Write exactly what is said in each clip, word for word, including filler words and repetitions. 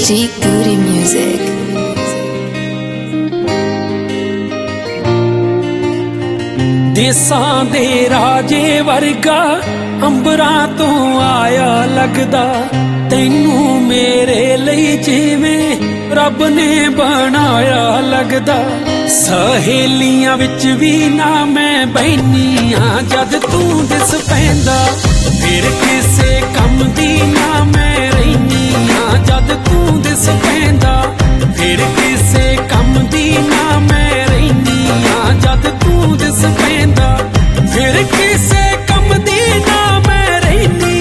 G Goody Music. ਦੇਸਾਂ ਦੇ ਰਾਜੇ ਵਰਗਾ ਅੰਬਰਾਂ ਤੋਂ ਆਇਆ ਲੱਗਦਾ, ਤੈਨੂੰ ਮੇਰੇ ਲਈ ਜਿਵੇਂ ਰੱਬ ਨੇ ਬਣਾਇਆ ਲੱਗਦਾ। ਸਹੇਲੀਆਂ ਵਿੱਚ ਵੀ ਨਾ ਮੈਂ ਬੈਨੀ ਆਂ ਜਦ ਤੂੰ ਦਿਸ ਪੈਂਦਾ, ਫਿਰ ਕਿਸੇ ਕੰਮ ਦੀ ਨਾ ਮੈਂ ਰਹਿਨੀ ਆਂ ਜਦ ਤੂੰ ਦਿਸ ਪੈਂਦਾ, ਫਿਰ ਕਿਸੇ ਕੰਮ ਦੀ ਨਾ ਮੈਂ ਰਹਿਨੀ ਆਂ ਜਦ ਤੂੰ ਦਿਸ ਪੈਂਦਾ, ਫਿਰ ਕਿਸੇ ਕੰਮ ਦੀ ਨਾ ਮੈਂ ਰਹਿਨੀ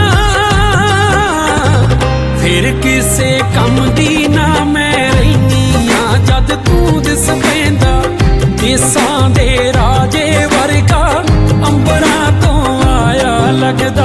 ਆਂ, ਫਿਰ ਕਿਸੇ ਕੰਮ ਦੀ ਨਾ ਮੈਂ ਰਹਿਨੀ ਆਂ ਜਦ ਤੂੰ ਦਿਸ ਪੈਂਦਾ। ਦੇਸਾਂ ਦੇ ਰਾਜੇ ਵਰਗਾ ਅੰਬਰਾਂ ਤੋਂ ਆਇਆ ਲੱਗਦਾ।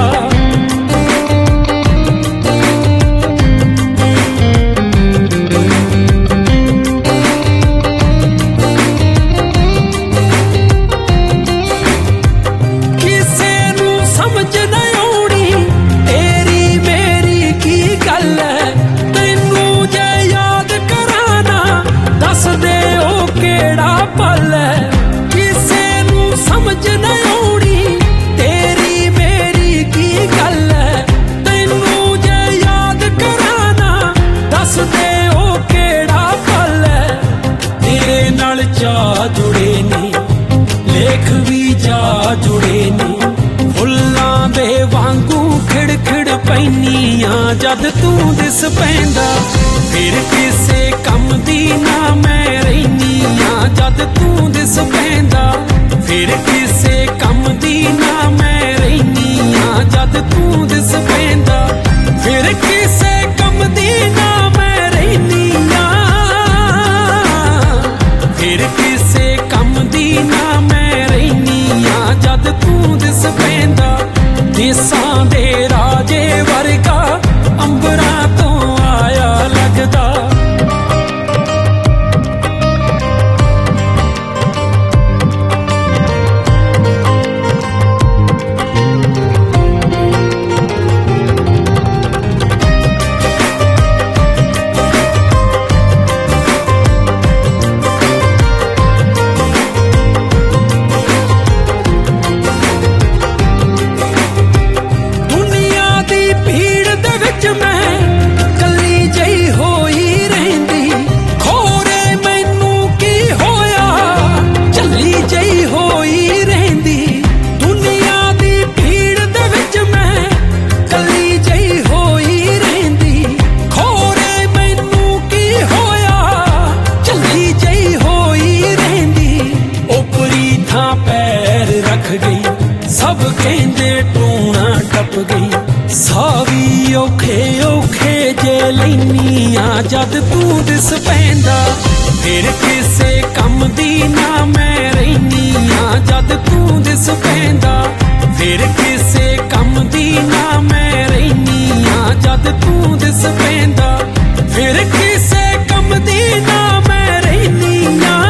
ਜੁੜੇ ਨੇ ਲੇਖ ਵੀ ਜਾ ਜੁੜੇ ਨੇ, ਫੁੱਲਾਂ ਦੇ ਵਾਂਗੂ ਖਿੜ ਖਿੜ ਪੈਨੀਆਂ ਜਦ ਤੂੰ ਦਿਸ ਪੈਂਦਾ, ਫਿਰ ਕਿਸੇ ਕੰਮ ਦੀ ਨਾ ਮੈਂ ਰਹਿਨੀ ਆਂ ਜਦ ਤੂੰ ਦਿਸ ਪੈਂਦਾ, ਫਿਰ ਕਿਸੇ ਕੰਮ ਦੀ ਨਾ ਮੈਂ ਰਹਿਨੀ ਆਂ ਜਦ ਤੂੰ ਦਿਸ ਪੈਂਦਾ, ਫਿਰ ਕਿਸੇ ਕੰਮ ਦੀ ਨਾ ਮੈਂ ਰਹਿਨੀ ਆਂ, ਫਿਰ ਕਿਸੇ ਕੰਮ ਦੀ ਨਾ ਮੈਂ ਰਹਿਨੀ ਆਂ ਜਦ ਤੂੰ ਦਿਸ ਪੈਂਦਾ। ਦੇਸਾਂ ਦੇ ਰਾਜੇ ਵਰਗਾ ਅੰਬਰਾਂ ਤੋਂ ਆਇਆ ਲੱਗਦਾ। ਸਭ ਕਹਿੰਦੇ ਟੂਣਾ ਟੱਪ ਗਈ, ਸਾਵੀ ਔਖੇ ਔਖੇ ਜੇ ਲੈਨੀ ਆਂ ਜਦ ਤੂੰ ਦਿਸ ਪੈਂਦਾ, ਫਿਰ ਕਿਸੇ ਕੰਮ ਦੀ ਨਾ ਮੈਂ ਰਹਿਨੀ ਆਂ ਜਦ ਤੂੰ ਦਿਸ ਪੈਂਦਾ, ਫਿਰ ਕਿਸੇ ਕੰਮ ਦੀ ਨਾ ਮੈਂ ਰਹਿਨੀ ਆਂ ਜਦ ਤੂੰ ਦਿਸ ਪੈਂਦਾ, ਫਿਰ ਕਿਸੇ ਕੰਮ ਦੀ ਨਾ ਮੈਂ ਰਹਿਨੀ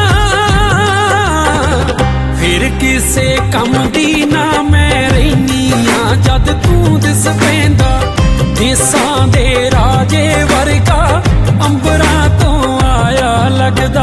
ਆਂ, ਫਿਰ ਕਿਸੇ ਕੰਮ ਦੀ ਨਾ ਮੈਂ ਰਹਿਨੀ ਆਂ ਜਦ ਤੂੰ ਦਿਸ ਪੈਂਦਾ। ਦੇਸਾਂ ਦੇ ਰਾਜੇ ਵਰਗਾ ਅੰਬਰਾਂ ਤੋਂ ਆਇਆ ਲੱਗਦਾ।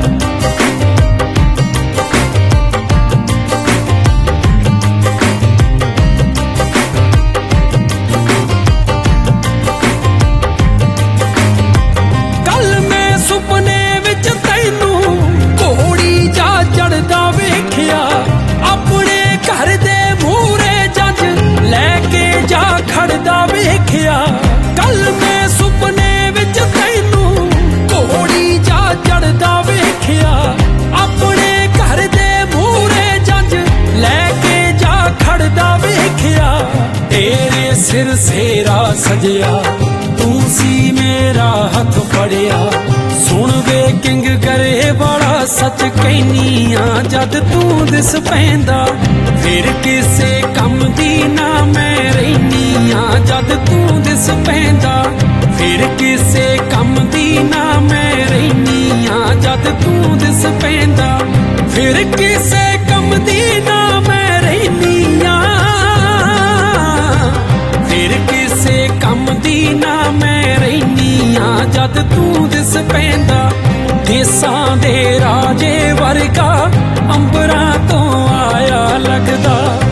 ਕੱਲ ਮੈਂ ਸੁਪਨੇ ਵਿੱਚ ਤੈਨੂੰ ਘੋੜੀ ਜਾ ਚੜਦਾ ਵੇਖਿਆ, ਆਪਣੇ ਘਰ ਦੇ ਮੂਹਰੇ ਜੱਜ ਲੈ ਕੇ ਜਾ ਖੜਦਾ ਵੇਖਿਆ। ਕੱਲ ਮੈਂ ਸੁਪਨੇ ਵਿੱਚ ਤੈਨੂੰ ਘੋੜੀ ਜਾ ਚੜਦਾ ਵੇਖਿਆ, ਆਪਣੇ ਘਰ ਦੇ ਮੂਹਰੇ ਜੱਜ ਲੈ ਕੇ ਜਾ ਖੜਦਾ ਵੇਖਿਆ। ਤੇਰੇ ਸਿਰ ਸੇਰਾ ਸਜਿਆ, ਤੂੰ ਸੀ ਮੇਰਾ ਹੱਥ ਫੜਿਆ, ਸੁਣ ਵੇ ਕਿੰਗ ਕਰੇ ਬੜਾ ਸੱਚ ਕਹਿਨੀ ਆਂ ਜਦ ਤੂੰ ਦਿਸ ਪੈਂਦਾ, ਫਿਰ ਕਿਸੇ ਕੰਮ ਦੀ ਨਾ ਮੈਂ ਰਹਿਨੀ ਆਂ ਜਦ ਤੂੰ ਦਿਸ ਪੈਂਦਾ, ਫਿਰ ਕਿਸੇ ਕੰਮ ਦੀ ਨਾ ਮੈਂ ਰਹਿਨੀ ਆਂ ਜਦ ਤੂੰ ਦਿਸ ਪੈਂਦਾ, ਫਿਰ ਕਿਸੇ ਕੰਮ ਦੀ ਨਾ ਮੈਂ ਰਹਿਨੀ ਆਂ, ਫਿਰ ਕਿਸੇ ਕੰਮ ਦੀ ਨਾ ਮੈਂ ਰਹਿਨੀ ਆਂ। ਦੇਸਾਂ ਦੇ ਰਾਜੇ ਵਰਗਾ ਅੰਬਰਾਂ ਤੋਂ ਆਇਆ ਲੱਗਦਾ।